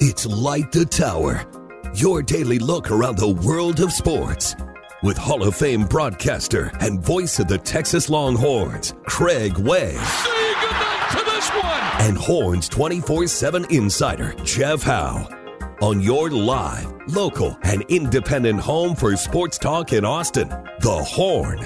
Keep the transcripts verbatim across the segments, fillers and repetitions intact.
It's Light the Tower, your daily look around the world of sports. With Hall of Fame broadcaster and voice of the Texas Longhorns, Craig Way. Say goodnight to this one! And Horns twenty-four seven insider, Jeff Howe. On your live, local, and independent home for sports talk in Austin, The Horn.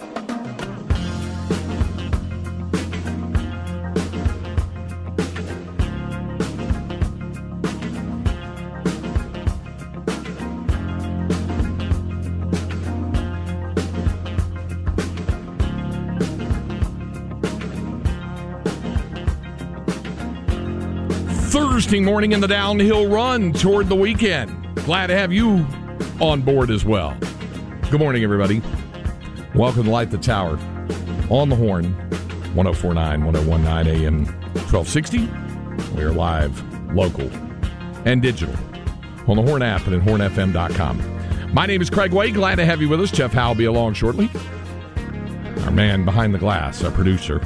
Thursday morning in the downhill run toward the weekend. Glad to have you on board as well. Good morning, everybody. Welcome to Light the Tower on the Horn, one oh four point nine, one oh one point nine A M twelve sixty. We are live, local, and digital on the Horn app and at horn f m dot com. My name is Craig Way. Glad to have you with us. Jeff Howe will be along shortly. Our man behind the glass, our producer,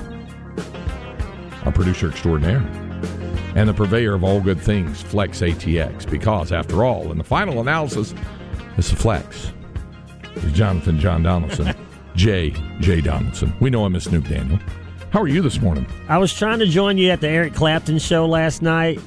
our producer extraordinaire. And the purveyor of all good things, Flex A T X, because, after all, in the final analysis, it's the Flex. It's Jonathan John Donaldson, J. J. Donaldson. We know him as Snoop Daniel. How are you this morning? I was trying to join you at the Eric Clapton show last night,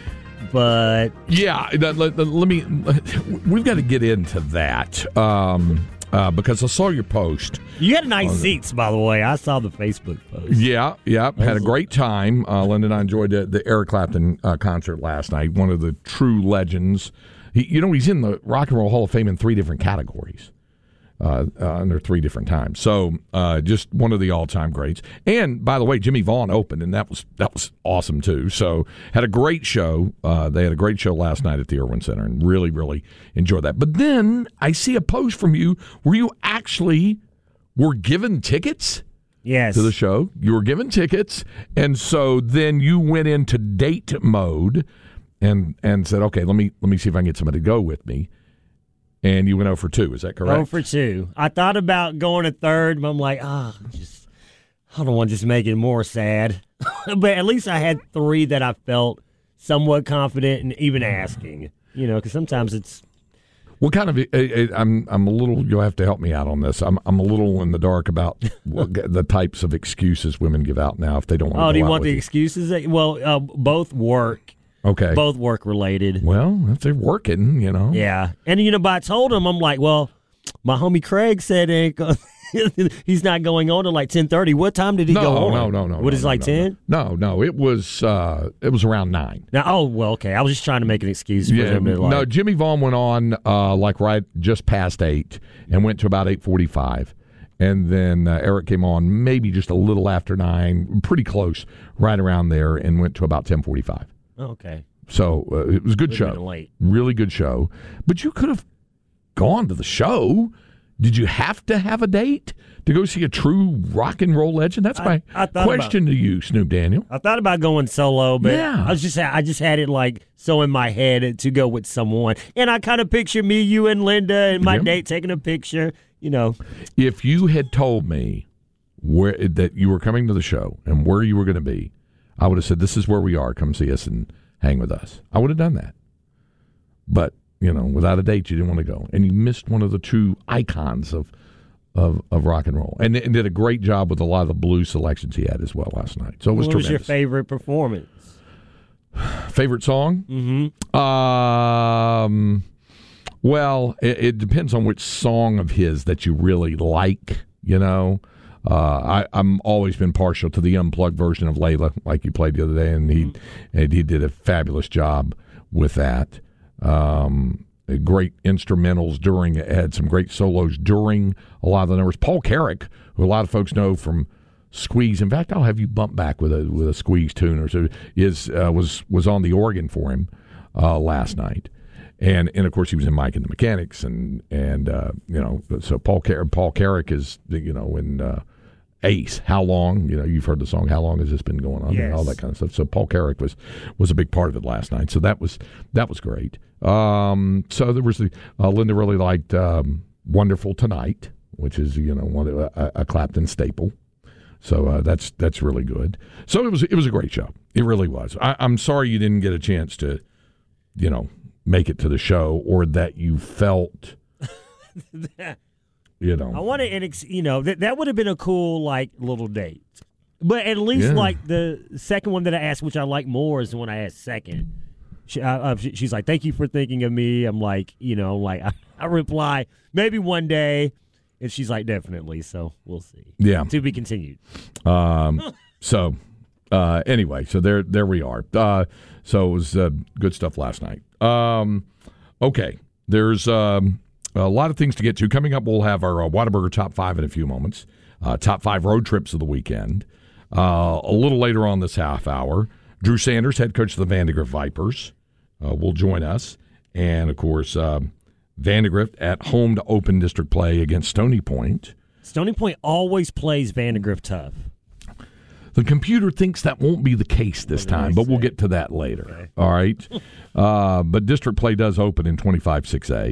but... Yeah, let, let, let me... We've got to get into that, um, uh, because I saw your post. You had nice seats, by the way. I saw the Facebook post. Yeah, yeah. Had a great time. Uh, Linda and I enjoyed the, the Eric Clapton uh, concert last night. One of the true legends. He, you know, he's in the Rock and Roll Hall of Fame in three different categories. Uh, uh, under three different times. So uh, just one of the all-time greats. And, by the way, Jimmy Vaughn opened, and that was that was awesome, too. So had a great show. Uh, they had a great show last night at the Irwin Center, and really, really enjoyed that. But then I see a post from you where you actually were given tickets yes. to the show. You were given tickets, and so then you went into date mode and and said, okay, let me let me see if I can get somebody to go with me. And you went oh for two, is that correct? oh for two. I thought about going a third, but I'm like, ah, oh, just I don't want to just make it more sad. But at least I had three that I felt somewhat confident in even asking. You know, because sometimes it's. What kind of? I'm I'm a little. You'll have to help me out on this. I'm I'm a little in the dark about the types of excuses women give out now if they don't want. Oh, to go do you out want the you. excuses? Well, uh, both work. Okay. Both work related. Well, if they're working, you know. Yeah. And, you know, but I told him, I'm like, well, my homie Craig said he's not going on till like ten thirty. What time did he no, go on? No, no, no, no. What is no, it, like no, ten? No, no. It was uh, it was around nine. Now, oh, well, okay. I was just trying to make an excuse for yeah, him to like. No, Jimmy Vaughn went on uh, like right just past eight and went to about eight forty-five. And then uh, Eric came on maybe just a little after nine, pretty close, right around there, and went to about ten forty-five. Oh, okay. So uh, it was a good show. Late. Really good show. But you could have gone to the show. Did you have to have a date to go see a true rock and roll legend? That's my I, I question about, to you, Snoop Daniel. I thought about going solo, but yeah. I was just I just had it like so in my head to go with someone. And I kind of picture me, you, and Linda and my yeah. date taking a picture, you know. If you had told me where that you were coming to the show and where you were going to be, I would have said, this is where we are. Come see us and hang with us. I would have done that. But, you know, without a date, you didn't want to go. And you missed one of the true icons of of, of rock and roll. And, and did a great job with a lot of the blues selections he had as well last night. So it was what tremendous. What was your favorite performance? Favorite song? Mm-hmm. Um, well, it, it depends on which song of his that you really like, you know. Uh, I, I'm always been partial to the unplugged version of Layla, like you played the other day, and he mm-hmm. and he did a fabulous job with that. Um, great instrumentals during, had some great solos during a lot of the numbers. Paul Carrick, who a lot of folks know from Squeeze. In fact, I'll have you bump back with a with a Squeeze tune or so. Is uh, was was on the organ for him uh, last night. And and of course he was in Mike and the Mechanics, and and uh, you know, so Paul Car- Paul Carrick is, you know, in uh, Ace. How long? You know, you've heard the song. How long has this been going on? Yes. And all that kind of stuff. So Paul Carrick was was a big part of it last night. So that was that was great. Um, so there was the uh, Linda really liked um, "Wonderful Tonight," which is, you know, one of, a, a Clapton staple. So uh, that's that's really good. So it was it was a great show. It really was. I, I'm sorry you didn't get a chance to you know, make it to the show, or that you felt, you know. I wanted an, ex- you know, that that would have been a cool like little date. But at least Yeah. like the second one that I asked, which I like more, is the one I asked second. She, uh, she, she's like, "Thank you for thinking of me." I'm like, you know, like I, I reply, maybe one day, and she's like, "Definitely." So we'll see. Yeah. To be continued. Um, so uh, anyway, so there there we are. Uh, so it was uh, good stuff last night. Um, okay, there's um, a lot of things to get to. Coming up, we'll have our uh, Whataburger Top five in a few moments. Uh, top five road trips of the weekend. Uh, a little later on this half hour, Drew Sanders, head coach of the Vandegrift Vipers, uh, will join us. And, of course, um, Vandegrift at home to open district play against Stony Point. Stony Point always plays Vandegrift tough. The computer thinks that won't be the case this time, but we'll get to that later. Okay. All right? uh, but district play does open in twenty-five six A.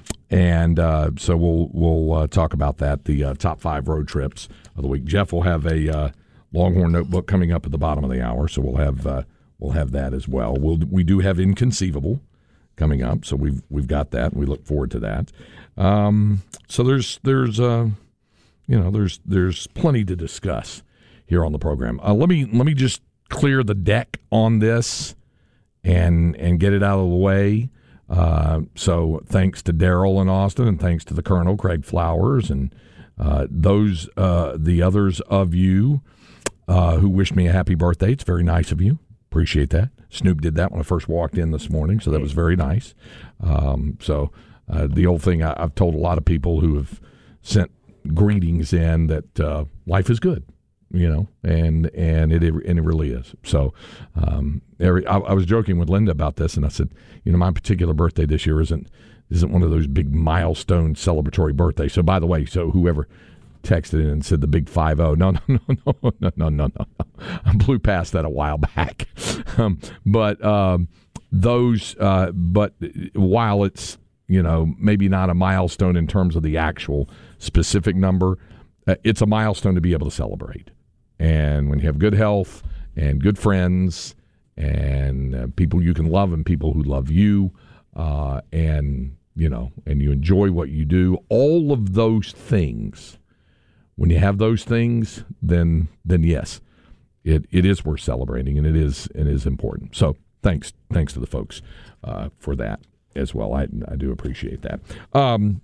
And uh, so we'll we'll uh, talk about that, the uh, top five road trips of the week. Jeff will have a uh, Longhorn notebook coming up at the bottom of the hour, so we'll have uh, we'll have that as well. We'll we do have Inconceivable coming up, so we've we've got that, and we look forward to that. Um, so there's there's uh, you know there's there's plenty to discuss here on the program. Uh, let me let me just clear the deck on this and and get it out of the way. Uh, so thanks to Daryl in Austin, and thanks to the Colonel, Craig Flowers, and uh, those uh, the others of you uh, who wished me a happy birthday. It's very nice of you. Appreciate that. Snoop did that when I first walked in this morning, so that was very nice. Um, so uh, the old thing I, I've told a lot of people who have sent greetings in that uh, life is good. You know, and and it and it really is. So, um, every, I, I was joking with Linda about this, and I said, you know, my particular birthday this year isn't isn't one of those big milestone celebratory birthdays. So, by the way, so whoever texted in and said the big five oh, no, no, no, no, no, no, no, no, I blew past that a while back. um, but um, those, uh, but while it's, you know, maybe not a milestone in terms of the actual specific number, uh, it's a milestone to be able to celebrate. And when you have good health and good friends and uh, people you can love and people who love you, uh, and, you know, and you enjoy what you do, all of those things, when you have those things, then then yes, it, it is worth celebrating, and it is it is important. So thanks thanks to the folks uh, for that as well. I, I do appreciate that. Um,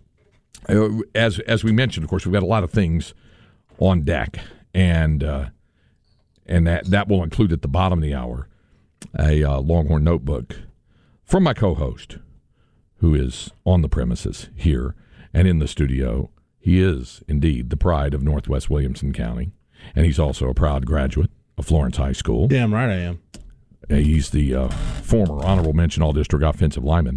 as as we mentioned, of course, we've got a lot of things on deck. And uh, and that, that will include at the bottom of the hour a uh, Longhorn notebook from my co-host, who is on the premises here and in the studio. He is indeed the pride of Northwest Williamson County, and he's also a proud graduate of Florence High School. Damn right I am. Uh, he's the uh, former honorable mention all-district offensive lineman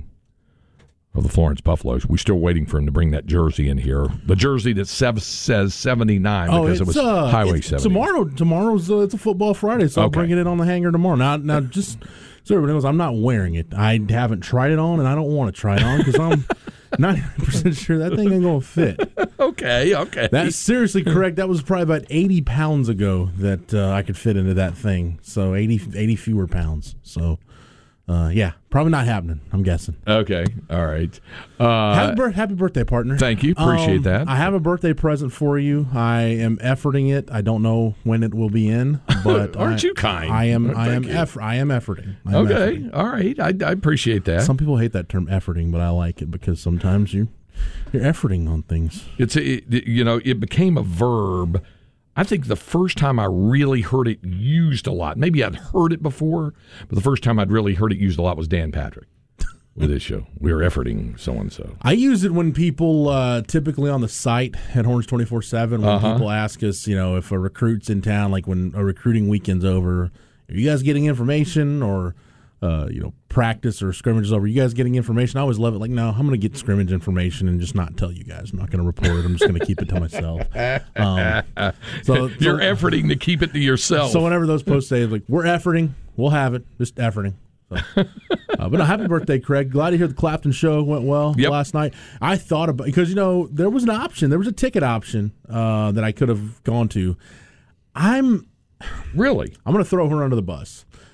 of the Florence Buffaloes. We're still waiting for him to bring that jersey in here. The jersey that sev- says seventy-nine oh, because it was uh, Highway seventy. Tomorrow, tomorrow's uh, it's a football Friday, so Okay. I'm bringing it on the hanger tomorrow. Now, now just so everybody knows, I'm not wearing it. I haven't tried it on, and I don't want to try it on because I'm ninety percent sure that thing ain't going to fit. Okay, okay. That's seriously correct. That was probably about eighty pounds ago that uh, I could fit into that thing. So eighty, eighty fewer pounds. So, uh, yeah, probably not happening, I'm guessing. Okay, all right. Uh, Happy, bir- happy birthday, partner. Thank you. Appreciate Um, that. I have a birthday present for you. I am efforting it. I don't know when it will be in, but Aren't I, you kind? I am. I am. Thank you. Eff- I am efforting. I am Okay, efforting. all right. I, I appreciate that. Some people hate that term efforting, but I like it because sometimes you you're efforting on things. It's a, it, you know, it became a verb. I think the first time I really heard it used a lot, maybe I'd heard it before, but the first time I'd really heard it used a lot was Dan Patrick with his show. We were efforting so-and-so. I use it when people, uh, typically on the site at Horns twenty-four seven, when Uh-huh. people ask us, you know, if a recruit's in town, like when a recruiting weekend's over, are you guys getting information or, uh, you know, practice or scrimmage is over? You guys getting information? I always love it. Like, no, I'm going to get scrimmage information and just not tell you guys. I'm not going to report it. I'm just going to keep it to myself. Um, so, You're so, efforting to keep it to yourself. so whenever those posts say, like, we're efforting, we'll have it. Just efforting. So, uh, but no, happy birthday, Craig. Glad to hear the Clapton show went well Yep. last night. I thought about, because, you know, there was an option. There was a ticket option uh, that I could have gone to. I'm Really? I'm going to throw her under the bus.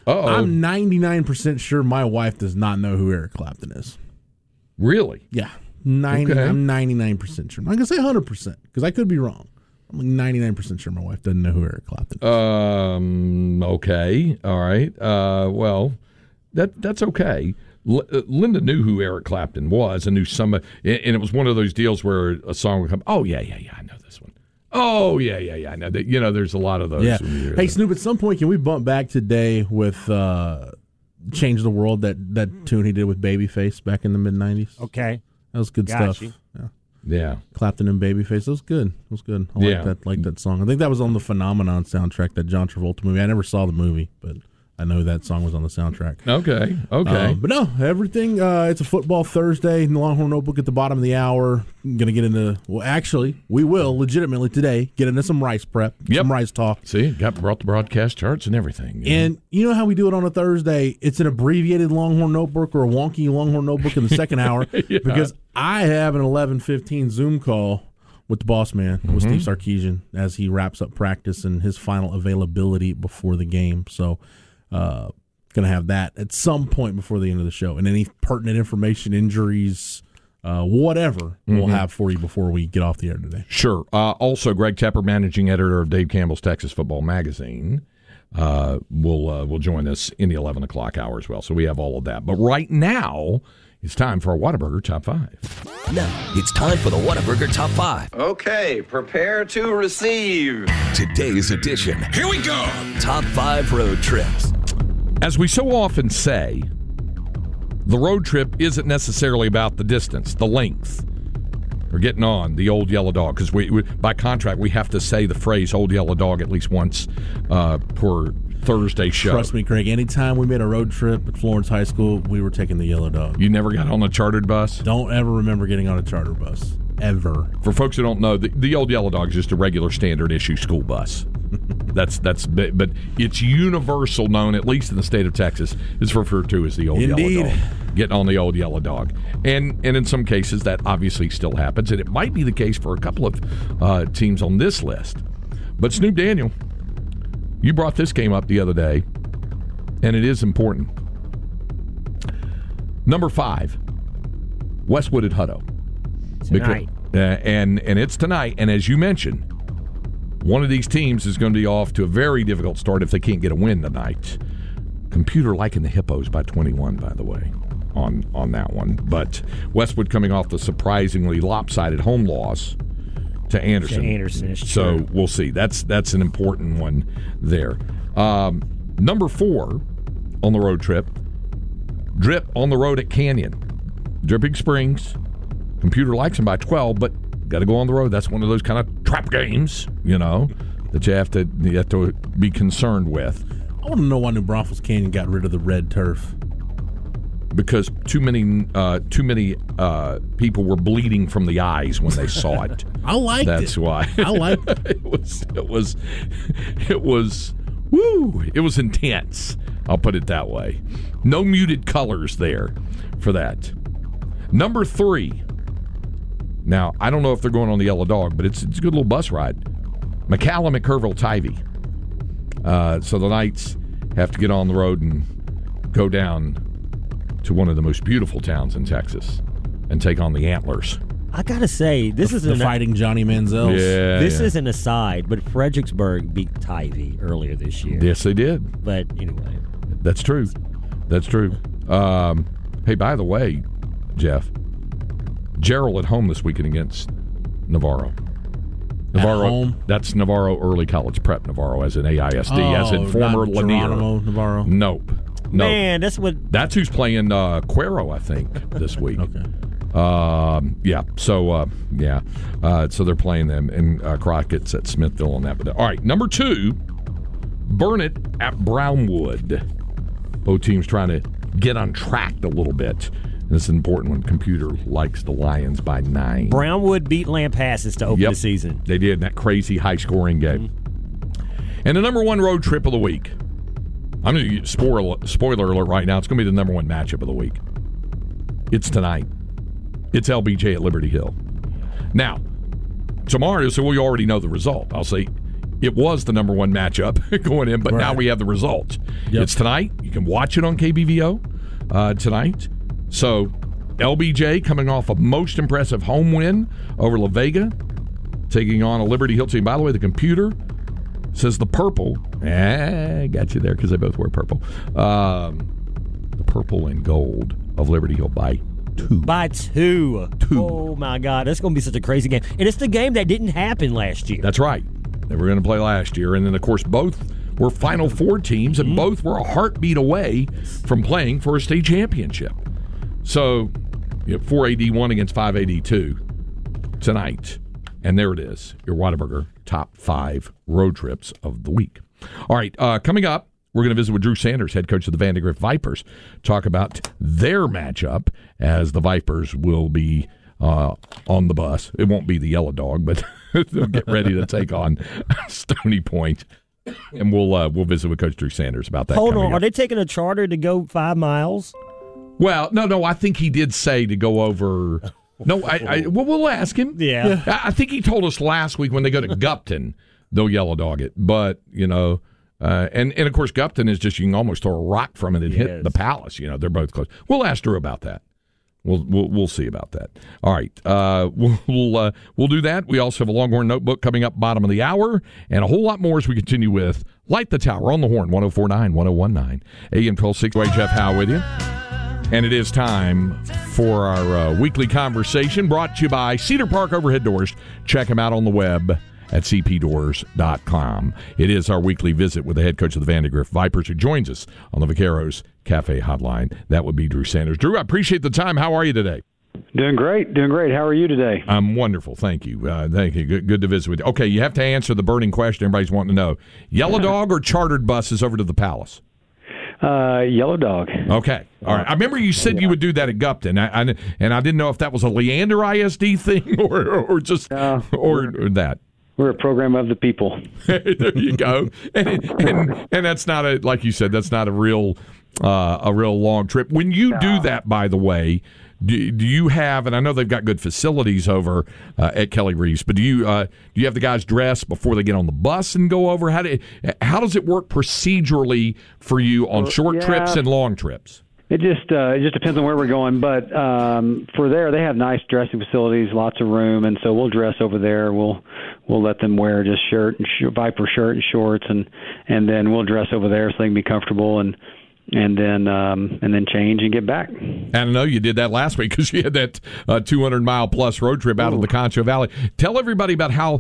Uh-oh. I'm ninety-nine percent sure my wife does not know who Eric Clapton is. Really? Yeah. ninety, Okay. I'm ninety-nine percent sure. I'm not going to say one hundred percent because I could be wrong. I'm like ninety-nine percent sure my wife doesn't know who Eric Clapton is. Um. Okay. All right. Uh. Well, that that's okay. L- uh, Linda knew who Eric Clapton was and knew some, and it was one of those deals where a song would come. Oh yeah, yeah, yeah. I know this one. Oh yeah, yeah, yeah. I know that. You know, there's a lot of those. Yeah. when you hear Hey, that. Snoop, at some point, can we bump back today with uh, Change the World, that, that tune he did with Babyface back in the mid nineties? Okay. That was good Got stuff. you. Yeah. Yeah. Clapton and Babyface. That was good. It was good. I Yeah. like that like that song. I think that was on the Phenomenon soundtrack, that John Travolta movie. I never saw the movie, but I know that song was on the soundtrack. Okay. Okay. Um, but no, everything, uh, it's a football Thursday. Longhorn Notebook at the bottom of the hour. I'm going to get into, well, actually, we will legitimately today get into some Rice prep, Yep. some Rice talk. See, got brought the broadcast charts and everything. you know? And you know how we do it on a Thursday? It's an abbreviated Longhorn Notebook or a wonky Longhorn Notebook in the second hour Yeah. because I have an eleven fifteen Zoom call with the boss man, with Mm-hmm. Steve Sarkisian, as he wraps up practice and his final availability before the game. So, uh, going to have that at some point before the end of the show. And any pertinent information, injuries, uh, whatever, we'll have for you before we get off the air today. Sure. Uh, also, Greg Tepper, managing editor of Dave Campbell's Texas Football Magazine, uh, will uh, will join us in the eleven o'clock hour as well. So we have all of that. But right now, it's time for our Whataburger Top five. Now, it's time for the Whataburger Top five. Okay, prepare to receive. Today's edition. Here we go. Top five road trips. As we so often say, the road trip isn't necessarily about the distance, the length, or getting on the old yellow dog. Because we, we, by contract, we have to say the phrase "old yellow dog" at least once uh, per Thursday show. Trust me, Craig, anytime we made a road trip at Florence High School, we were taking the yellow dog. You never got on a chartered bus? Don't ever remember getting on a charter bus. Ever. For folks who don't know, the, the old yellow dog is just a regular standard issue school bus. That's that's but it's universal known, at least in the state of Texas, is referred to as the old Indeed. yellow dog. Getting on the old yellow dog, and and in some cases that obviously still happens, and it might be the case for a couple of uh, teams on this list. But Snoop Daniel, you brought this game up the other day, and it is important. Number five, Westwood at Hutto. Tonight. Because, uh, and and it's tonight, and as you mentioned, one of these teams is going to be off to a very difficult start if they can't get a win tonight. Computer liking the Hippos by twenty-one, by the way, on, on that one. But Westwood coming off the surprisingly lopsided home loss to Anderson. To Anderson, it's so true. we'll see. That's that's an important one there. Um, number four on the road trip, Drip on the road at Canyon. Dripping Springs. Computer likes them by twelve, but got to go on the road. That's one of those kind of trap games, you know, that you have to you have to be concerned with. I want to know why New Braunfels Canyon got rid of the red turf. Because too many uh, too many uh, people were bleeding from the eyes when they saw it. I liked That's it. why. I liked it. it was it was it was woo. It was intense. I'll put it that way. No muted colors there for that. Number three. Now, I don't know if they're going on the Yellow Dog, but it's, it's a good little bus ride. McCallum at Kerrville Tivy. Uh, so the Knights have to get on the road and go down to one of the most beautiful towns in Texas and take on the Antlers. I gotta say, this is The an Fighting Johnny Manziels. Yeah, this yeah. is an aside, but Fredericksburg beat Tivy earlier this year. Yes, they did. But anyway, That's true. That's true. Um, hey, by the way, Jeff, Gerald at home this weekend against Navarro. Navarro, home? That's Navarro Early College Prep Navarro as an A I S D, Oh, as in former not Lanier. Geronimo Navarro. Nope. Nope. man, that's what. That's who's playing uh, Cuero, I think, this week. Okay. Um, yeah. So, uh, yeah. Uh, so they're playing them, and uh, Crockett's at Smithville on that. But all right, number two, Burnett at Brownwood. Both teams trying to get on track a little bit. And this is important when Computer likes the Lions by nine. Brownwood beat Lampasas to open Yep. the season. They did in that crazy high-scoring game. And the number one road trip of the week. I'm going to spoiler spoiler alert right now. It's going to be the number one matchup of the week. It's tonight. It's L B J at Liberty Hill. Now, tomorrow, so we already know the result. I'll say it was the number one matchup going in, but right. now we have the results. Yep. It's tonight. You can watch it on K B V O uh, tonight. So L B J coming off a most impressive home win over La Vega, taking on a Liberty Hill team. By the way, the computer says the purple. Eh, got you there because they both wear purple. Um, the purple and gold of Liberty Hill by two. By two. Two. Oh, my God. That's going to be such a crazy game. And it's the game that didn't happen last year. That's right. They were going to play last year. And then, of course, both were Final Four teams, and mm-hmm. both were a heartbeat away from playing for a state championship. So, you know, four A D one against five A D two tonight. And there it is, your Whataburger top five road trips of the week. All right, uh, coming up, we're going to visit with Drew Sanders, head coach of the Vandegrift Vipers, talk about their matchup as the Vipers will be uh, on the bus. It won't be the Yellow Dog, but they'll get ready to take on Stony Point. And we'll uh, we'll visit with Coach Drew Sanders about that. Hold on, up. Are they taking a charter to go five miles? Well, no, no, I think he did say to go over... No, I, I well, we'll ask him. Yeah. I, I think he told us last week when they go to Gupton, they'll Yellow Dog it. But, you know, uh, and, and, of course, Gupton is just, you can almost throw a rock from it and yes. hit the Palace. You know, they're both close. We'll ask Drew about that. We'll we'll, we'll see about that. All right. Uh, we'll we'll, uh, we'll do that. We also have a Longhorn Notebook coming up bottom of the hour and a whole lot more as we continue with Light the Tower on the Horn, one oh four point nine, one oh one point nine, A M twelve sixty. Jeff Howe with you. And it is time for our uh, weekly conversation brought to you by Cedar Park Overhead Doors. Check them out on the web at c p doors dot com. It is our weekly visit with the head coach of the Vandegrift Vipers who joins us on the Vaqueros Cafe Hotline. That would be Drew Sanders. Drew, I appreciate the time. How are you today? Doing great. Doing great. How are you today? I'm wonderful. Thank you. Uh, thank you. Good, good to visit with you. Okay, you have to answer the burning question everybody's wanting to know. Yellow Dog or chartered buses over to the Palace? Uh, Yellow Dog. Okay. All right. I remember you said yeah. you would do that at Gupton, I, I, and I didn't know if that was a Leander I S D thing or, or just uh, or, or that. We're a program of the people. There you go. And, and and that's not a, like you said, that's not a real uh, a real long trip. When you no. do that, by the way, do, do you have? And I know they've got good facilities over uh, at Kelly Reese, but do you uh, do you have the guys dress before they get on the bus and go over? How do how does it work procedurally for you on short yeah. trips and long trips? It just uh, it just depends on where we're going, but um, for there they have nice dressing facilities, lots of room, and so we'll dress over there. We'll we'll let them wear just shirt and sh- Viper shirt and shorts, and and then we'll dress over there so they can be comfortable and. And then, um, and then change and get back. And I know you did that last week because you had that uh, two hundred mile plus road trip out Ooh. of the Concho Valley. Tell everybody about how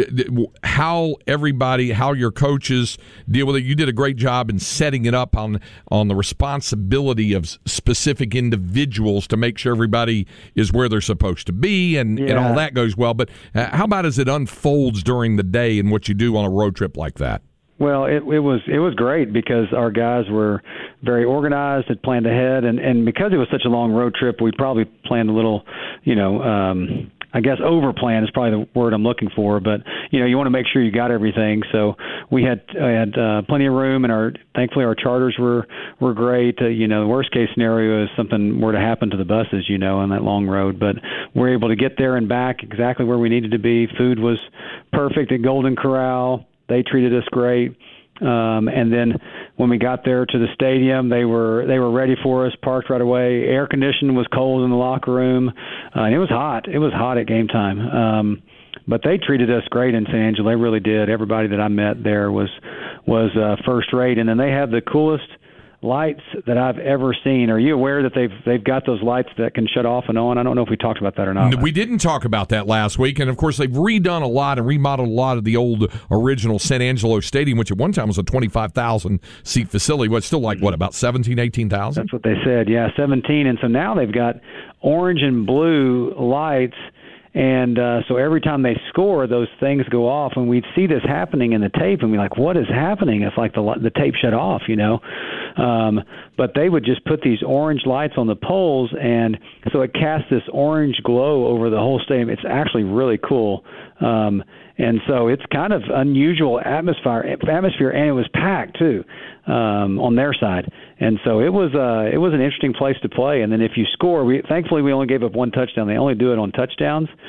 how everybody, how your coaches deal with it. You did a great job in setting it up on on the responsibility of specific individuals to make sure everybody is where they're supposed to be, and, yeah. and all that goes well. But uh, how about as it unfolds during the day and what you do on a road trip like that? Well, it, it was it was great because our guys were very organized, had planned ahead, and, and because it was such a long road trip, we probably planned a little, you know, um, I guess over-plan is probably the word I'm looking for. But you know, you want to make sure you got everything. So we had uh, had uh, plenty of room, and our thankfully our charters were were great. Uh, you know, the worst case scenario is something were to happen to the buses, you know, on that long road. But we're able to get there and back exactly where we needed to be. Food was perfect at Golden Corral. They treated us great, um, and then when we got there to the stadium, they were they were ready for us. Parked right away. Air conditioning was cold in the locker room, uh, and it was hot. It was hot at game time, um, but they treated us great in San Angelo. They really did. Everybody that I met there was was uh, first rate, and then they have the coolest lights that I've ever seen. Are you aware that they've they've got those lights that can shut off and on? I don't know if we talked about that or not. We didn't talk about that last week, and of course they've redone a lot and remodeled a lot of the old original San Angelo Stadium, which at one time was a twenty-five thousand seat facility. What's still like, what, about seventeen, eighteen thousand? That's what they said, yeah, seventeen. And so now they've got orange and blue lights. And uh, so every time they score, those things go off, and we'd see this happening in the tape, and we're like, what is happening? It's like the the tape shut off, you know. Um, but they would just put these orange lights on the poles, and so it casts this orange glow over the whole stadium. It's actually really cool. Um, and so it's kind of unusual atmosphere, atmosphere, and it was packed, too, um, on their side. And so it was uh, it was an interesting place to play. And then if you score, we thankfully we only gave up one touchdown. They only do it on touchdowns.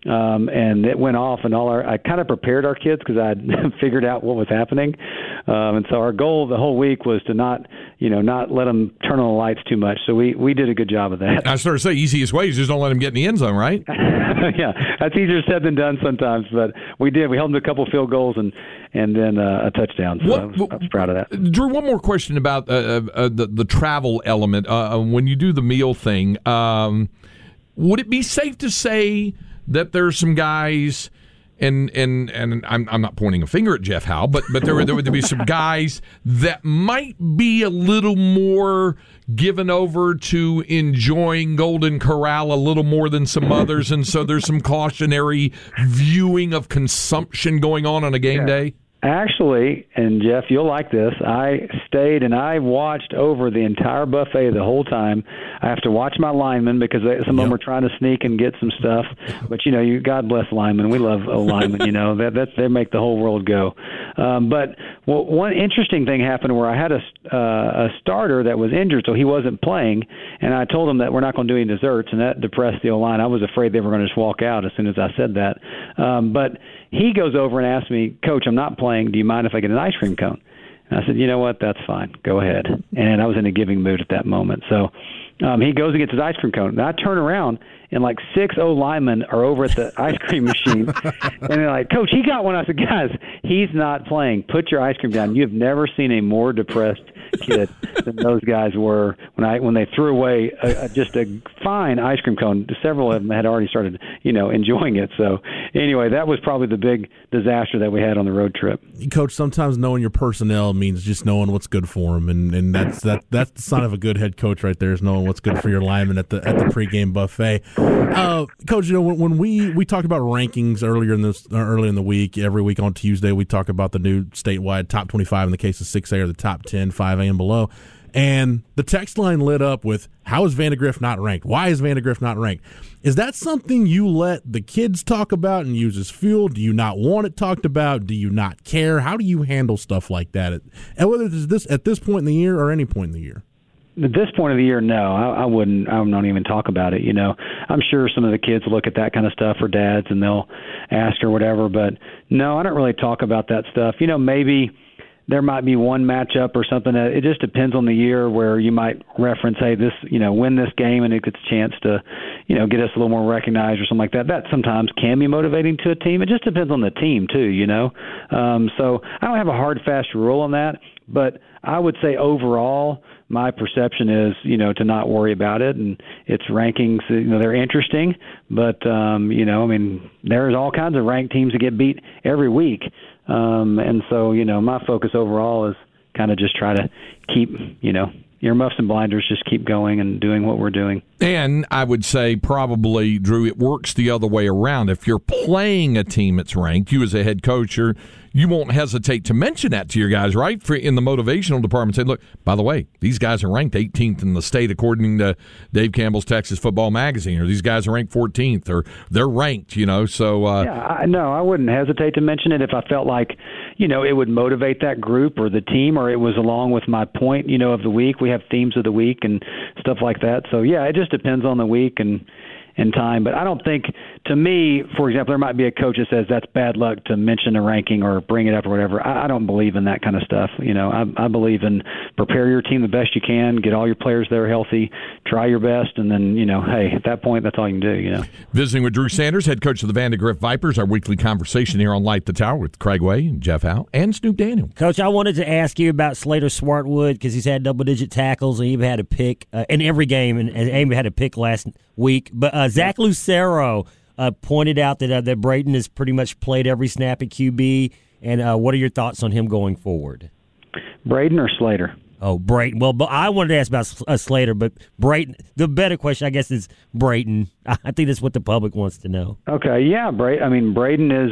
Um, and it went off, and all our I kind of prepared our kids because I had figured out what was happening. Um, and so our goal the whole week was to not, you know, not let them turn on the lights too much. So we, we did a good job of that. I sort of say easiest way is just don't let them get in the end zone, right? Yeah, that's easier said than done sometimes, but we did. We held them to a couple field goals and and then uh, a touchdown. So what, I, was, I was proud of that. Drew, one more question about uh, uh, the the travel element. Uh, when you do the meal thing, um, would it be safe to say that there's some guys, and and and I'm I'm not pointing a finger at Jeff Howe, but but there there would be some guys that might be a little more given over to enjoying Golden Corral a little more than some others, and so there's some cautionary viewing of consumption going on on a game yeah. day? Actually, and Jeff, you'll like this, I stayed and I watched over the entire buffet the whole time. I have to watch my linemen because they, some yep. of them are trying to sneak and get some stuff. But, you know, you God bless linemen. We love linemen, you know. That, that, they make the whole world go. Um, but well, one interesting thing happened where I had a, uh, a starter that was injured, so he wasn't playing, and I told him that we're not going to do any desserts, and that depressed the O-line. I was afraid they were going to just walk out as soon as I said that. Um, but he goes over and asks me, Coach, I'm not playing. Do you mind if I get an ice cream cone? And I said, you know what? That's fine. Go ahead. And I was in a giving mood at that moment. So um, he goes and gets his ice cream cone. And I turn around, and like six O linemen are over at the ice cream machine. And they're like, Coach, he got one. I said, guys, he's not playing. Put your ice cream down. You've never seen a more depressed kid than those guys were when I when they threw away a, a, just a fine ice cream cone. Several of them had already started, you know, enjoying it. So anyway, that was probably the big disaster that we had on the road trip. Coach, sometimes knowing your personnel means just knowing what's good for them, and, and that's that that's the sign of a good head coach right there, is knowing what's good for your linemen at the at the pregame buffet. Uh, Coach, you know, when, when we we talked about rankings earlier in this uh, early in the week, every week on Tuesday we talk about the new statewide top twenty-five in the case of six A, or the top ten, five A and below. And the text line lit up with, how is Vandegrift not ranked? Why is Vandegrift not ranked? Is that something you let the kids talk about and use as fuel? Do you not want it talked about? Do you not care? How do you handle stuff like that? And whether it's this at this point in the year or any point in the year? At this point of the year, no, I, I wouldn't. I don't even talk about it. You know, I'm sure some of the kids look at that kind of stuff for dads and they'll ask or whatever. But no, I don't really talk about that stuff. You know, maybe there might be one matchup or something. That, it just depends on the year where you might reference, hey, this, you know, win this game and it gets a chance to, you know, get us a little more recognized or something like that. That sometimes can be motivating to a team. It just depends on the team too, you know. Um, so I don't have a hard, fast rule on that, but I would say overall, my perception is, you know, to not worry about it, and its rankings, you know, they're interesting, but, um, you know, I mean, there's all kinds of ranked teams that get beat every week. Um, and so, you know, my focus overall is kind of just try to keep, you know, earmuffs and blinders, just keep going and doing what we're doing. And I would say probably, Drew, it works the other way around. If you're playing a team that's ranked, you as a head coach, you're, you won't hesitate to mention that to your guys, right? For, in the motivational department, say, look, by the way, these guys are ranked eighteenth in the state according to Dave Campbell's Texas Football Magazine, or these guys are ranked fourteenth, or they're ranked, you know. So uh, yeah, I, no, I wouldn't hesitate to mention it if I felt like, you know, it would motivate that group or the team, or it was along with my point, you know, of the week. We have themes of the week and stuff like that. So yeah, it just depends on the week and and time. But I don't think, to me, for example, there might be a coach that says that's bad luck to mention a ranking or bring it up or whatever. I, I don't believe in that kind of stuff. You know, I, I believe in prepare your team the best you can, get all your players there healthy, try your best, and then, you know, hey, at that point, that's all you can do, you know. Visiting with Drew Sanders, head coach of the Vandegrift Vipers, our weekly conversation here on Light the Tower with Craig Way and Jeff Howe and Snoop Daniel. Coach, I wanted to ask you about Slater Swartwood because he's had double-digit tackles and even had a pick uh, in every game, and, and even had a pick last week. But uh, Zach Lucero uh, pointed out that uh, that Braden has pretty much played every snap at Q B. And uh, what are your thoughts on him going forward? Braden or Slater? Oh, Brayton. Well, but I wanted to ask about uh, Slater, but Brayton. The better question, I guess, is Brayton. I think that's what the public wants to know. Okay, yeah, Bray. I mean, Braden is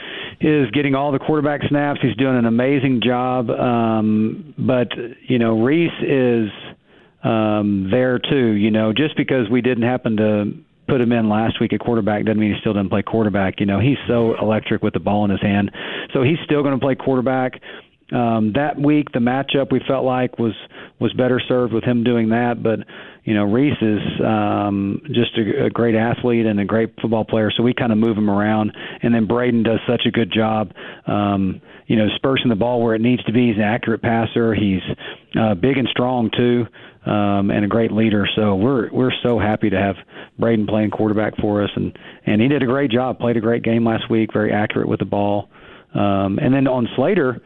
is getting all the quarterback snaps. He's doing an amazing job. Um, but you know, Reese is um, there too. You know, just because we didn't happen to put him in last week at quarterback doesn't mean he still doesn't play quarterback. You know, he's so electric with the ball in his hand, so he's still going to play quarterback. Um, that week, the matchup we felt like was was better served with him doing that, but you know, Reese is um, just a, a great athlete and a great football player, so we kind of move him around. And then Braden does such a good job, um, you know, dispersing the ball where it needs to be. He's an accurate passer. He's uh, big and strong too, um, and a great leader. So we're we're so happy to have Braden playing quarterback for us, and and he did a great job. Played a great game last week. Very accurate with the ball. Um, and then on Slater.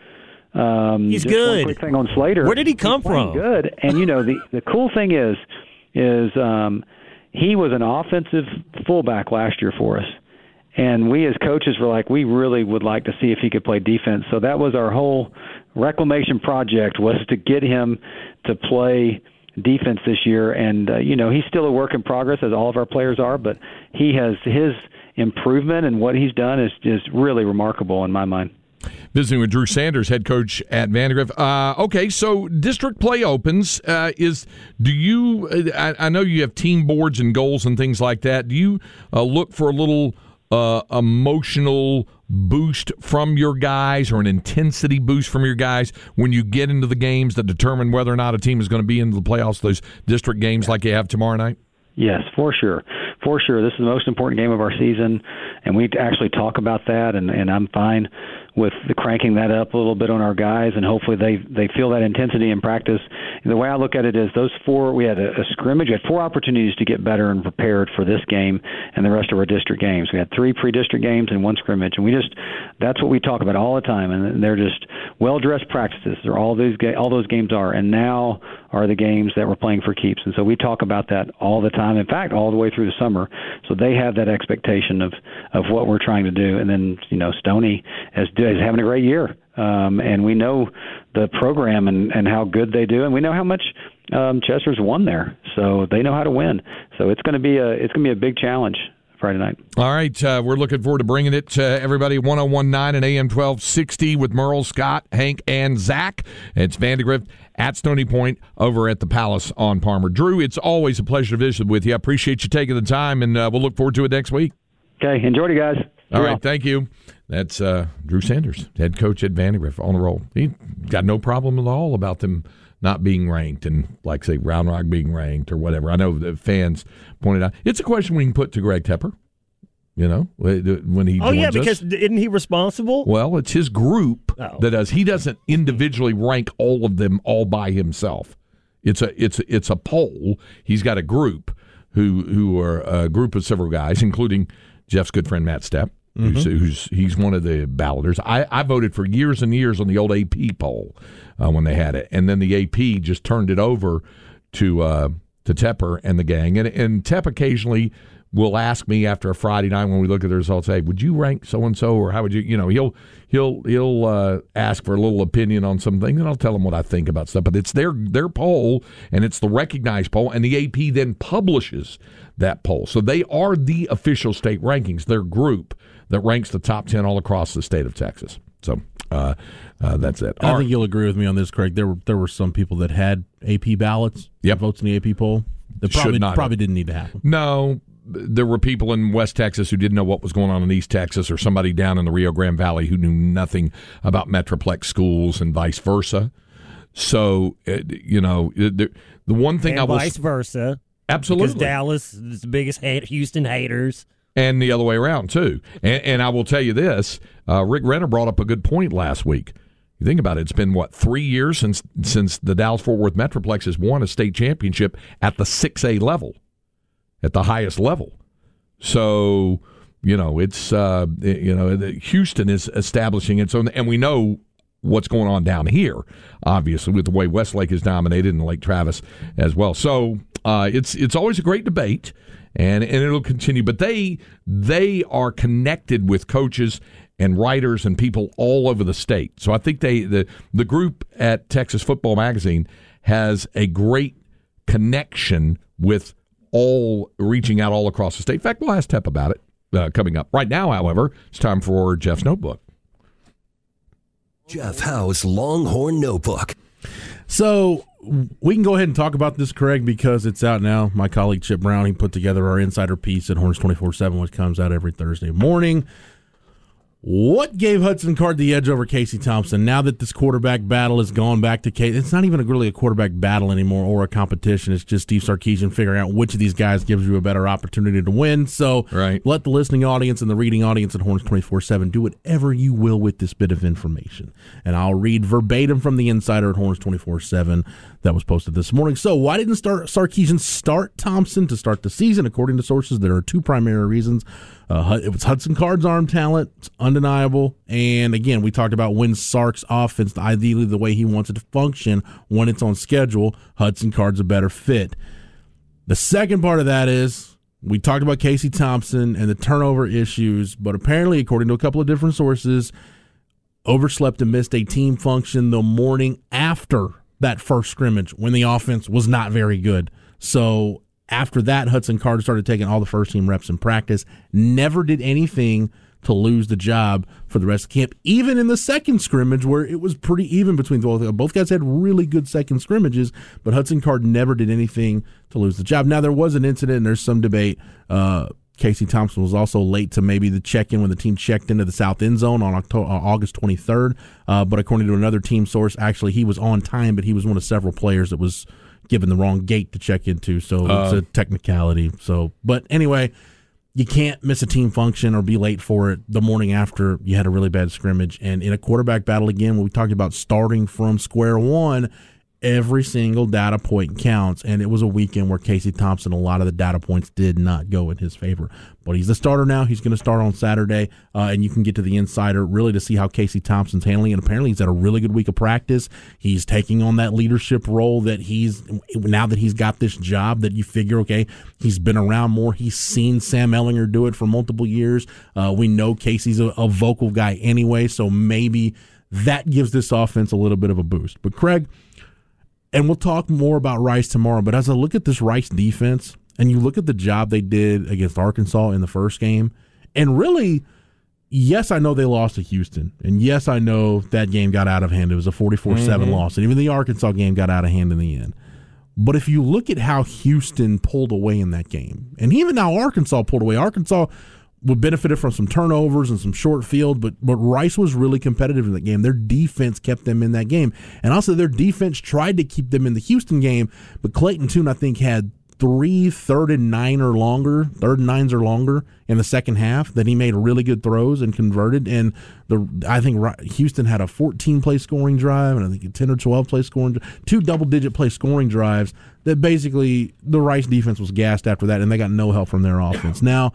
Um, He's just good. One quick thing on Slater. Where did he come He's playing from? Good. And you know the the cool thing is, is um, he was an offensive fullback last year for us, and we as coaches were like, we really would like to see if he could play defense. So that was our whole reclamation project, was to get him to play defense this year. And uh, you know, he's still a work in progress, as all of our players are, but he has his improvement, and what he's done is just really remarkable in my mind. Visiting with Drew Sanders, head coach at Vandegrift. Uh, okay, so district play opens. Uh, is do you? I, I know you have team boards and goals and things like that. Do you uh, look for a little uh, emotional boost from your guys, or an intensity boost from your guys when you get into the games that determine whether or not a team is going to be into the playoffs? Those district games like you have tomorrow night. Yes, for sure. For sure. This is the most important game of our season, and we actually talk about that, and, and I'm fine with the cranking that up a little bit on our guys, and hopefully they, they feel that intensity in practice. And the way I look at it is those four, we had a, a scrimmage, we had four opportunities to get better and prepared for this game and the rest of our district games. We had three pre-district games and one scrimmage, and we just, that's what we talk about all the time, and they're just well-dressed practices. They're all those, all those games are, and now are the games that we're playing for keeps. And so we talk about that all the time, in fact, all the way through the summer. So they have that expectation of, of what we're trying to do. And then, you know, Stoney is, is having a great year. Um, and we know the program and, and how good they do, and we know how much um, Chester's won there. So they know how to win. So it's going to be a it's going to be a big challenge Friday night. All right, uh, we're looking forward to bringing it to everybody. one oh one point nine and A M twelve sixty with Merle, Scott, Hank, and Zach. It's Vandegrift at Stony Point over at the Palace on Palmer. Drew, it's always a pleasure to visit with you. I appreciate you taking the time, and uh, we'll look forward to it next week. Okay, enjoy you guys. All right, thank you. That's uh, Drew Sanders, head coach at Vandegrift, on the roll. He got no problem at all about them not being ranked and, like, say, Round Rock being ranked or whatever. I know the fans pointed out. It's a question we can put to Greg Tepper, you know, when he Oh, joins yeah, because us. isn't he responsible? Well, it's his group Oh. that does. He doesn't individually rank all of them all by himself. It's a it's a, it's a poll. He's got a group who who are a group of several guys, including Jeff's good friend Matt Stepp, mm-hmm. who's, who's he's one of the balloters. I, I voted for years and years on the old A P poll uh, when they had it, and then the A P just turned it over to uh, to Tepper and the gang. And and Tepp occasionally will ask me after a Friday night when we look at the results, hey, would you rank so and so, or how would you? You know, he'll he'll he'll uh, ask for a little opinion on some things, and I'll tell him what I think about stuff. But it's their their poll, and it's the recognized poll, and the A P then publishes that poll. So they are the official state rankings. Their group that ranks the top ten all across the state of Texas. So uh, uh, that's it. I All think right. you'll agree with me on this, Craig. There were there were some people that had A P ballots, Yep. votes in the A P poll. That Should probably not probably have. didn't need to happen. No, there were people in West Texas who didn't know what was going on in East Texas, or somebody down in the Rio Grande Valley who knew nothing about Metroplex schools and vice versa. So, uh, you know, the, the one thing and I will vice versa. absolutely Because Dallas is the biggest hate, Houston haters. and the other way around too. And, and I will tell you this: uh, Rick Renner brought up a good point last week. You think about it; it's been what three years since since the Dallas-Fort Worth Metroplex has won a state championship at the six A level, at the highest level. So, you know, it's uh, you know, Houston is establishing its own, and we know what's going on down here, obviously, with the way Westlake is dominated and Lake Travis as well. So uh, it's it's always a great debate, and, and it'll continue. But they they are connected with coaches and writers and people all over the state. So I think they the the group at Texas Football Magazine has a great connection with all reaching out all across the state. In fact, we'll ask Tepp about it uh, coming up. Right now, however, it's time for Jeff's Notebook. Jeff Howe's Longhorn Notebook. So we can go ahead and talk about this, Craig, because it's out now. My colleague Chip Brown, he put together our insider piece at Horns twenty-four seven, which comes out every Thursday morning. What gave Hudson Card the edge over Casey Thompson? Now that this quarterback battle has gone back to Casey, it's not even a, really a quarterback battle anymore or a competition. It's just Steve Sarkisian figuring out which of these guys gives you a better opportunity to win. So right. Let the listening audience and the reading audience at Horns twenty-four seven do whatever you will with this bit of information. And I'll read verbatim from the insider at Horns twenty-four seven that was posted this morning. So why didn't start Sarkisian start Thompson to start the season? According to sources, there are two primary reasons. Uh, it was Hudson Card's arm talent. It's undeniable. And again, we talked about when Sark's offense, ideally the way he wants it to function when it's on schedule, Hudson Card's a better fit. The second part of that is we talked about Casey Thompson and the turnover issues, but apparently, according to a couple of different sources, overslept and missed a team function the morning after that first scrimmage when the offense was not very good. So after that, Hudson Card started taking all the first-team reps in practice, never did anything to lose the job for the rest of camp, even in the second scrimmage where it was pretty even between both. Both guys had really good second scrimmages, but Hudson Card never did anything to lose the job. Now, there was an incident, and there's some debate. Uh, Casey Thompson was also late to maybe the check-in when the team checked into the south end zone on October, uh, August twenty-third, uh, but according to another team source, actually he was on time, but he was one of several players that was given the wrong gate to check into, so uh, it's a technicality. So, but anyway, you can't miss a team function or be late for it the morning after you had a really bad scrimmage. And in a quarterback battle, again, when we talked about starting from square one, every single data point counts, and it was a weekend where Casey Thompson, a lot of the data points did not go in his favor. But he's the starter now. He's going to start on Saturday, uh, and you can get to the insider really to see how Casey Thompson's handling it. Apparently, he's had a really good week of practice. He's taking on that leadership role that he's, now that he's got this job that you figure, okay, he's been around more. He's seen Sam Ehlinger do it for multiple years. Uh, we know Casey's a, a vocal guy anyway, so maybe that gives this offense a little bit of a boost. But Craig, and we'll talk more about Rice tomorrow, but as I look at this Rice defense, and you look at the job they did against Arkansas in the first game, and really, yes, I know they lost to Houston, and yes, I know that game got out of hand. It was a forty-four seven mm-hmm. loss, and even the Arkansas game got out of hand in the end. But if you look at how Houston pulled away in that game, and even now Arkansas pulled away, Arkansas would benefited from some turnovers and some short field, but but Rice was really competitive in that game. Their defense kept them in that game. And also their defense tried to keep them in the Houston game, but Clayton Tune, I think, had three third and nine or longer, third and nines or longer in the second half that he made really good throws and converted. And the I think Houston had a fourteen-play scoring drive and I think a ten or twelve-play scoring drive, two double-digit play scoring drives that basically the Rice defense was gassed after that, and they got no help from their offense. Now,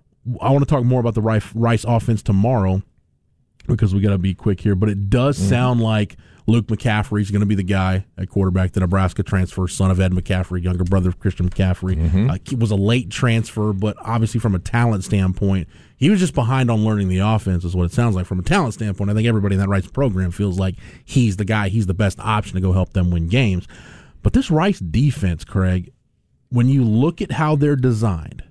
I want to talk more about the Rice, Rice offense tomorrow because we got to be quick here, but it does mm-hmm. sound like Luke McCaffrey is going to be the guy at quarterback, the Nebraska transfer, son of Ed McCaffrey, younger brother of Christian McCaffrey. Mm-hmm. Uh, he was a late transfer, but obviously from a talent standpoint, he was just behind on learning the offense is what it sounds like. From a talent standpoint, I think everybody in that Rice program feels like he's the guy, he's the best option to go help them win games. But this Rice defense, Craig, when you look at how they're designed,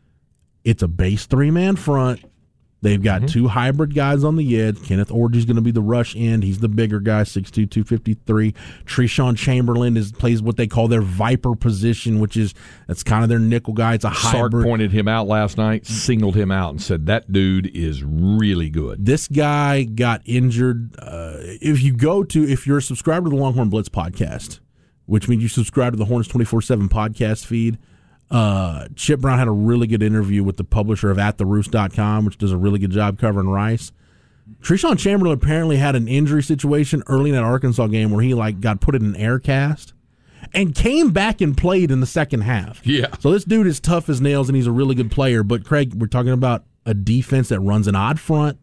it's a base three-man front. They've got mm-hmm. two hybrid guys on the edge. Kenneth Orgy's going to be the rush end. He's the bigger guy, six two, two fifty-three. Treshawn Chamberlain is plays what they call their Viper position, which is that's kind of their nickel guy. It's a hybrid. Sark pointed him out last night, singled him out, and said, that dude is really good. This guy got injured. Uh, if you go to, if you're a subscriber to the Longhorn Blitz podcast, which means you subscribe to the Horns twenty-four seven podcast feed, Uh, Chip Brown had a really good interview with the publisher of at the roost dot com, which does a really good job covering Rice. Treshawn Chamberlain apparently had an injury situation early in that Arkansas game where he like got put in an air cast and came back and played in the second half. Yeah. So this dude is tough as nails and he's a really good player. But Craig, we're talking about a defense that runs an odd front,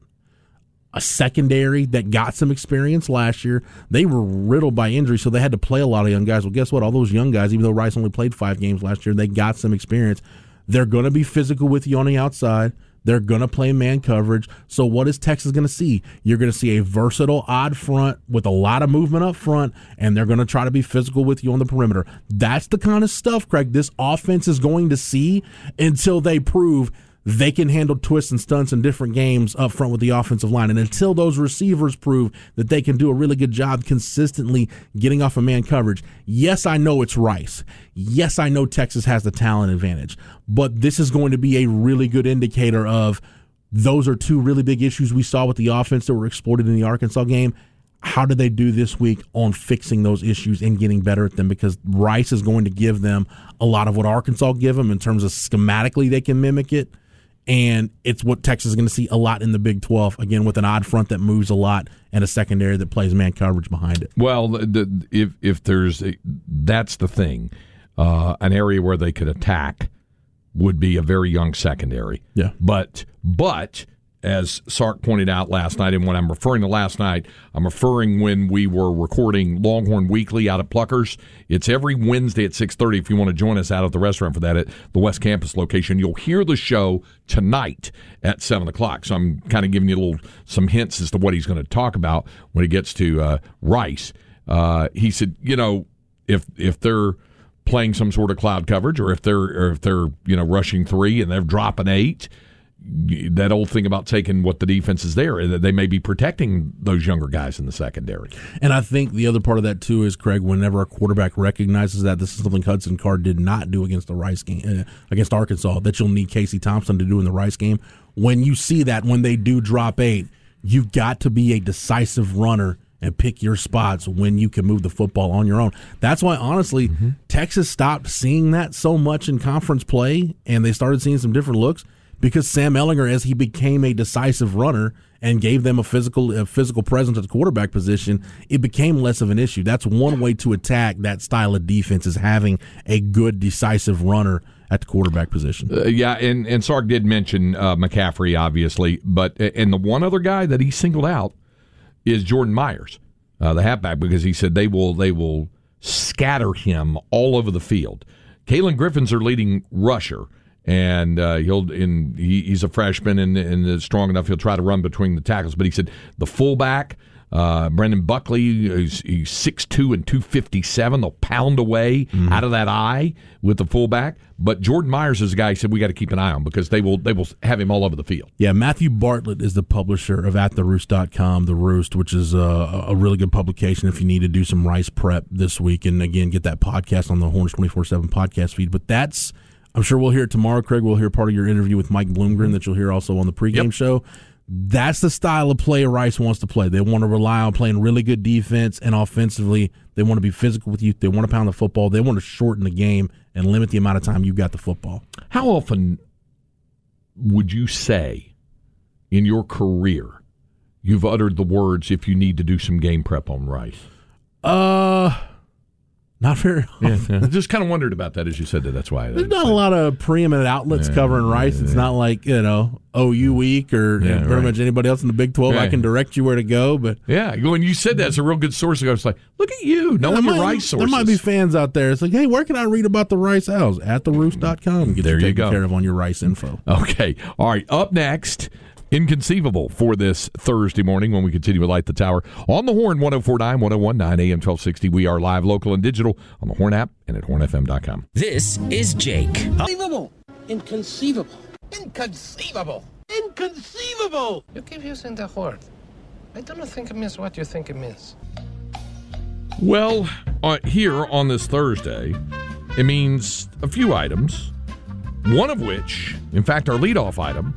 a secondary that got some experience last year. They were riddled by injury, so they had to play a lot of young guys. Well, guess what? All those young guys, even though Rice only played five games last year, they got some experience. They're going to be physical with you on the outside. They're going to play man coverage. So what is Texas going to see? You're going to see a versatile odd front with a lot of movement up front, and they're going to try to be physical with you on the perimeter. That's the kind of stuff, Craig, this offense is going to see until they prove they can handle twists and stunts in different games up front with the offensive line. And until those receivers prove that they can do a really good job consistently getting off of man coverage, yes, I know it's Rice. Yes, I know Texas has the talent advantage. But this is going to be a really good indicator of those are two really big issues we saw with the offense that were exploited in the Arkansas game. How do they do this week on fixing those issues and getting better at them? Because Rice is going to give them a lot of what Arkansas give them in terms of schematically they can mimic it. And it's what Texas is going to see a lot in the Big twelve, again, with an odd front that moves a lot and a secondary that plays man coverage behind it. Well, the, if if there's a, that's the thing, uh, an area where they could attack would be a very young secondary. Yeah. But but as Sark pointed out last night, and when I'm referring to last night, I'm referring when we were recording Longhorn Weekly out at Pluckers. It's every Wednesday at six thirty if you want to join us out at the restaurant for that at the West Campus location. You'll hear the show tonight at seven o'clock. So I'm kind of giving you a little some hints as to what he's going to talk about when he gets to uh, Rice. Uh, he said, you know, if if they're playing some sort of cloud coverage, or if they're or if they're you know rushing three and they're dropping eight, that old thing about taking what the defense is there, that they may be protecting those younger guys in the secondary. And I think the other part of that too is, Craig, whenever a quarterback recognizes that, this is something Hudson Card did not do against the Rice game uh, against Arkansas, that you'll need Casey Thompson to do in the Rice game. When you see that, when they do drop eight, you've got to be a decisive runner and pick your spots when you can move the football on your own. That's why, honestly, mm-hmm. Texas stopped seeing that so much in conference play, and they started seeing some different looks because Sam Ehlinger, as he became a decisive runner and gave them a physical a physical presence at the quarterback position, it became less of an issue. That's one way to attack that style of defense, is having a good, decisive runner at the quarterback position. Uh, yeah, and, and Sark did mention uh, McCaffrey, obviously, but and the one other guy that he singled out is Jordan Myers, uh, the halfback, because he said they will they will scatter him all over the field. Kalen Griffin's their leading rusher, and uh, he'll in he, he's a freshman and, and is strong enough he'll try to run between the tackles. But he said the fullback, uh, Brendan Buckley, he's, he's six two and two fifty-seven. They'll pound away mm-hmm. out of that eye with the fullback. But Jordan Myers is a guy he said we got to keep an eye on because they will they will have him all over the field. Yeah, Matthew Bartlett is the publisher of at the roost dot com, The Roost, which is a, a really good publication if you need to do some Rice prep this week. And again, get that podcast on the Horns twenty-four seven podcast feed. But that's, I'm sure we'll hear it tomorrow, Craig. We'll hear part of your interview with Mike Bloomgren that you'll hear also on the pregame yep. show. That's the style of play Rice wants to play. They want to rely on playing really good defense, and offensively, they want to be physical with you. They want to pound the football. They want to shorten the game and limit the amount of time you've got the football. How often would you say in your career you've uttered the words, if you need to do some game prep on Rice? Uh... Not very often. Yeah, yeah. I just kind of wondered about that as you said that. That's why. There's not a lot of preeminent outlets yeah, covering Rice. Yeah, it's yeah. not like, you know, O U Week or yeah, pretty right. much anybody else in the Big twelve. Yeah. I can direct you where to go. But yeah, when you said that, it's a real good source. I was like, look at you, knowing your Rice sources. There might be fans out there. It's like, hey, where can I read about the Rice Owls? At the roost dot com. Get there you taken go. care of on your Rice info. Okay. All right. Up next, Inconceivable for this Thursday morning when we continue with Light the Tower on the Horn, one oh four point nine, one oh one point nine A M twelve sixty. We are live, local, and digital on the Horn app and at horn f m dot com. This is Jake. Unbelievable. Inconceivable. Inconceivable. Inconceivable. You keep using that word. I do not think it means what you think it means. Well, uh, here on this Thursday, it means a few items, one of which, in fact, our leadoff item,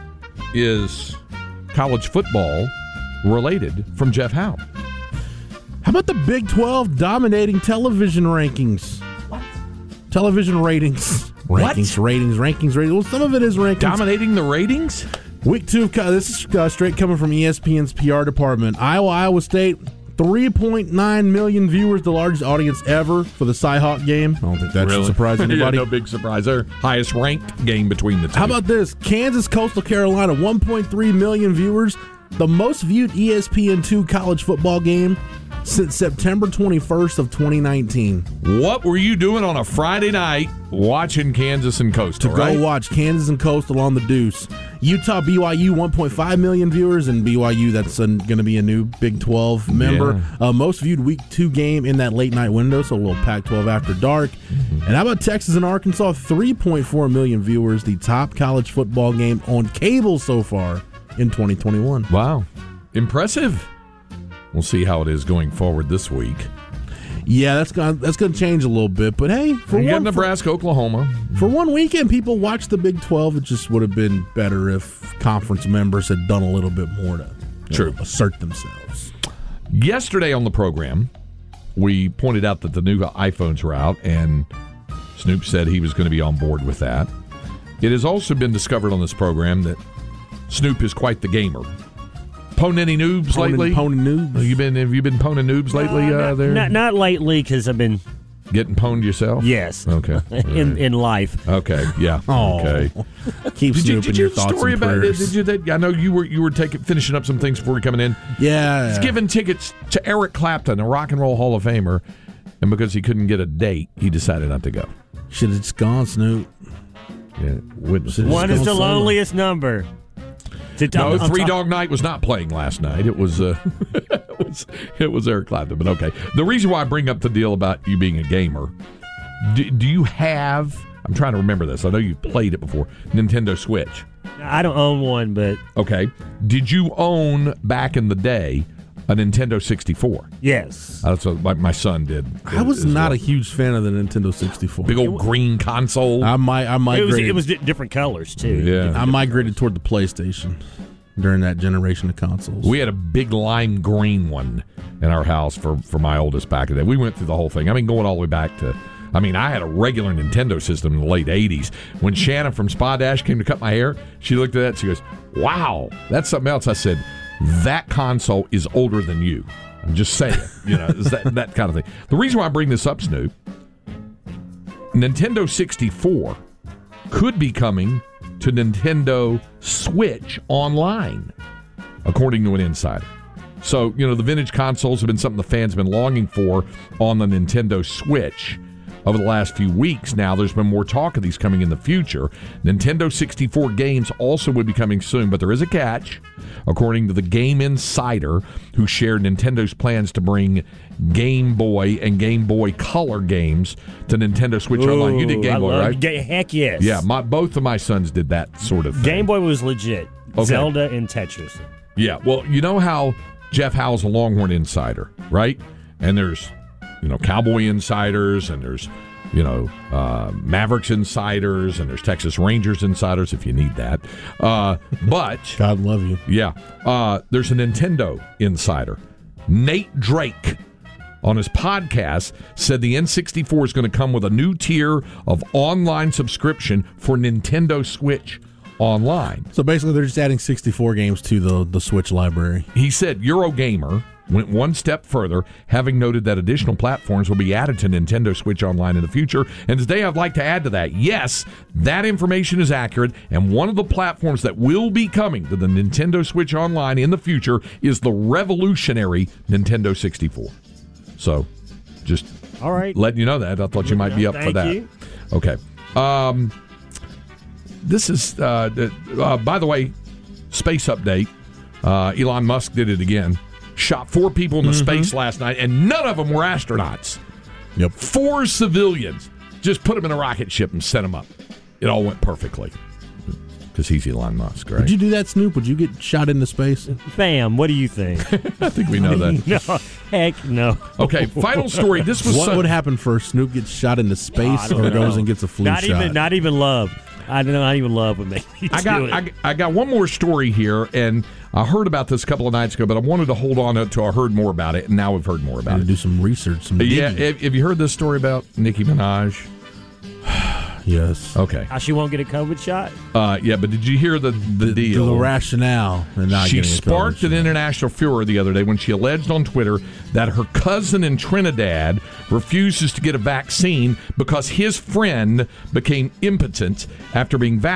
is college football related from Jeff Howe. How about the Big twelve dominating television rankings? What? Television ratings. What? Rankings, ratings, rankings, ratings. Well, some of it is rankings. Dominating the ratings? Week two, this is uh, straight coming from E S P N's P R department. Iowa, Iowa State, three point nine million viewers, the largest audience ever for the Cy-Hawk game. I don't think that really? should surprise anybody. Yeah, no big surprise there. Highest ranked game between the two. How about this? Kansas, Coastal Carolina, one point three million viewers. The most viewed E S P N two college football game since September twenty-first of twenty nineteen. What were you doing on a Friday night watching Kansas and Coastal, To right? go watch Kansas and Coastal on the Deuce. Utah, B Y U, one point five million viewers, and B Y U, that's going to be a new Big twelve member. Yeah. Uh, most viewed Week two game in that late night window, so a little Pac twelve after dark. Mm-hmm. And how about Texas and Arkansas? three point four million viewers, the top college football game on cable so far in twenty twenty-one. Wow. Impressive. We'll see how it is going forward this week. Yeah, that's gonna that's gonna change a little bit. But hey, for You got one Nebraska, Oklahoma. for, for one weekend, people watched the Big twelve. It just would have been better if conference members had done a little bit more to you True. know, assert themselves. Yesterday on the program, we pointed out that the new iPhones were out, and Snoop said he was going to be on board with that. It has also been discovered on this program that Snoop is quite the gamer. Pwned any noobs Pwned- lately? pwned noobs? Have you been? Have you been pwning noobs lately? Uh, not, there, not, not lately, because I've been getting pwned yourself. yes. Okay. in in life. Okay. Yeah. Oh. Okay. Keep Did you, Snoop did in you your have a thoughts story and about it? prayers. Did you? That, I know you were you were taking finishing up some things before we coming in. Yeah, He's giving tickets to Eric Clapton, a Rock and Roll Hall of Famer, and because he couldn't get a date, he decided not to go. should have just gone, Snoop. Yeah. Witnesses. One is the Solo. loneliest number. To- No, I'm- I'm Three talk- Dog Night was not playing last night. It was, uh, it was it was Eric Clapton. But okay, the reason why I bring up the deal about you being a gamer, do, do you have? I'm trying to remember this. I know you've played it before. Nintendo Switch. I don't own one, but Okay, did you own back in the day a Nintendo sixty-four? yes. That's what like my son did. I was as not well. a huge fan of the Nintendo sixty-four. big old green console. I might I It was migrated. it was di- different colors too. yeah, I migrated toward the PlayStation during that generation of consoles. we had a big lime green one in our house for, for my oldest back in the day. We went through the whole thing. I mean, going all the way back to, I mean, I had a regular Nintendo system in the late eighties. When Shannon from Spa Dash came to cut my hair, she looked at that and she goes, wow, that's something else. I said, that console is older than you. I'm just saying, you know, it's that, that kind of thing. The reason why I bring this up, Snoop, Nintendo sixty-four could be coming to Nintendo Switch online, according to an insider. So, you know, the vintage consoles have been something the fans have been longing for on the Nintendo Switch. Over the last few weeks now, there's been more talk of these coming in the future. Nintendo sixty-four games also would be coming soon, but there is a catch. According to the Game Insider, who shared Nintendo's plans to bring Game Boy and Game Boy Color games to Nintendo Switch Online. You did Ooh, Game I Boy, love- right? Ga- heck yes. Yeah, my, both of my sons did that sort of thing. Game Boy was legit. Okay. Zelda and Tetris. Yeah, well, you know how Jeff Howell's a Longhorn insider, right? And there's, you know, Cowboy insiders, and there's, you know, uh, Mavericks insiders, and there's Texas Rangers insiders if you need that. Uh, but, God love you. yeah, uh, there's a Nintendo insider. Nate Drake, on his podcast, said the N sixty-four is going to come with a new tier of online subscription for Nintendo Switch Online. So basically, they're just adding sixty-four games to the the Switch library. He said Eurogamer went one step further, having noted that additional platforms will be added to Nintendo Switch Online in the future. And today I'd like to add to that, yes, that information is accurate, and one of the platforms that will be coming to the Nintendo Switch Online in the future is the revolutionary Nintendo sixty-four. So, just All right. letting you know that. I thought you might be up for Thank that. you. Okay. Um, this is, uh, the- uh, by the way, space update. Uh, Elon Musk did it again. Shot four people into space last night, and none of them were astronauts. Yep. Four civilians. Just put them in a rocket ship and set them up. It all went perfectly. Because he's Elon Musk, right? Would you do that, Snoop? Would you get shot into space? Bam, what do you think? I think we know that. No, heck no. Okay, final story. This was What Sun- would happen first? Snoop gets shot into space, I don't or know. goes and gets a flu Not shot? even, not even love. I don't know. Not even love would make me I do got it. I, I got one more story here, and I heard about this a couple of nights ago, but I wanted to hold on until I heard more about it, and now we've heard more about Got to it. do some research. Some Yeah, digging. have, have you heard this story about Nicki Minaj? Yes. Okay. How she won't get a COVID shot? Uh, yeah, but did you hear the, the, The, deal? the rationale. in not She getting a sparked COVID an shot. international furor the other day when she alleged on Twitter that her cousin in Trinidad refuses to get a vaccine because his friend became impotent after being vaccinated.